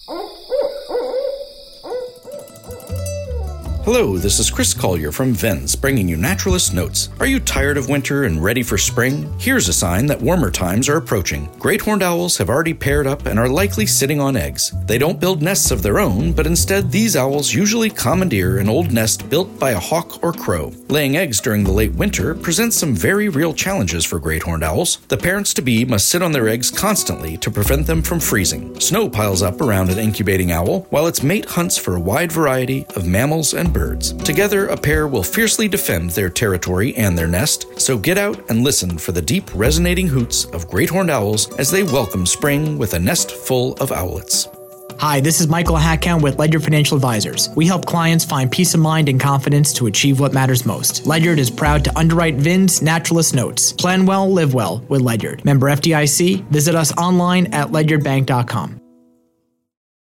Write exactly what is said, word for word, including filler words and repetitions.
Hello, this is Chris Collier from Vens, bringing you Naturalist Notes. Are you tired of winter and ready for spring? Here's a sign that warmer times are approaching. Great horned owls have already paired up and are likely sitting on eggs. They don't build nests of their own, but instead these owls usually commandeer an old nest built by a hawk or crow. Laying eggs during the late winter presents some very real challenges for great horned owls. The parents-to-be must sit on their eggs constantly to prevent them from freezing. Snow piles up around an incubating owl, while its mate hunts for a wide variety of mammals and birds. Together, a pair will fiercely defend their territory and their nest, so get out and listen for the deep, resonating hoots of great horned owls as they welcome spring with a nest full of owlets. Hi, this is Michael Hackhound with Ledyard Financial Advisors. We help clients find peace of mind and confidence to achieve what matters most. Ledyard is proud to underwrite Vins Naturalist Notes. Plan well, live well with Ledyard. Member F D I C. Visit us online at ledyard bank dot com.